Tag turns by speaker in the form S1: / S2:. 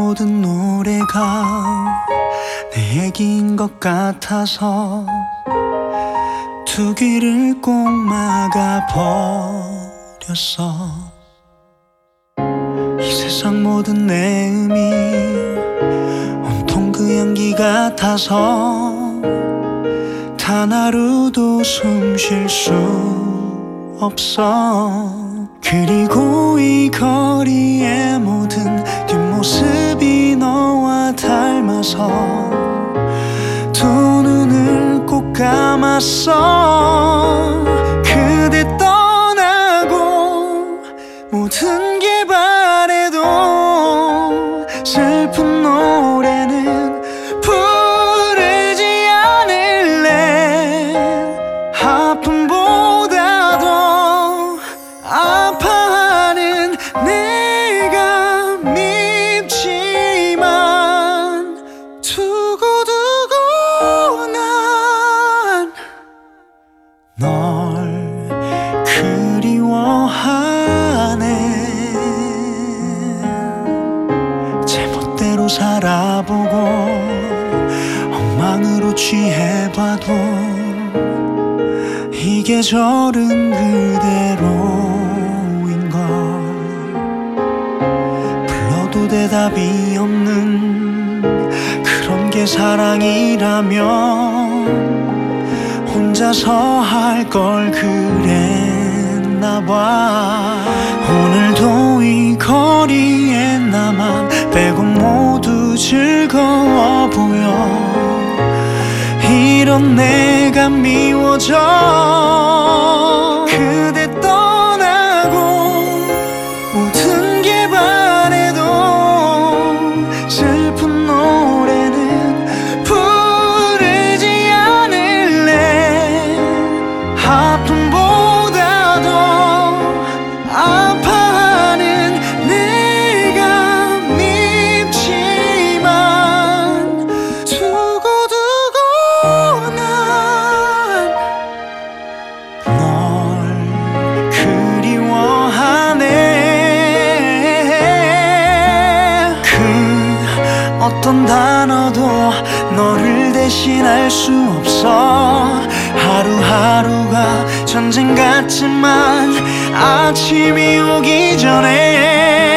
S1: 모든 노래가 내 얘기인 것 같아서 두 귀를 꼭 막아버렸어. 이 세상 모든 내 의미 온통 그 향기 같아서 단 하루도 숨 쉴 수 없어. 그리고 이 거리의 모든 뒷모습이 너와 닮아서 두 눈을 꼭 감았어. 그대 떠나고 모든 게 바래도 슬픈 노래는 부르지 않을래. 아픔보다도 아파하는 내가 밉지만 두고두고 난 널 그리워하네. 제멋대로 살아보고 엉망으로 취해봐도 이 계절은 그대로인걸. 불러도 대답이 없는 그런 게 사랑이라면 혼자서 할 걸 그랬나봐. 오늘도 이 거리에 나만 빼고 모두 즐거워 보여. 이런 내가 미워져. 그대 떠나고 모든 게 바래도 슬픈 노래는 부르지 않을래. 아픔보다도 아파하는 내가 밉지만 두고두고 난 널 그리워하네. 그 어떤 단어도 너를 대신할 수 없어. 하루하루가 전쟁 같지만 아침이 오기 전에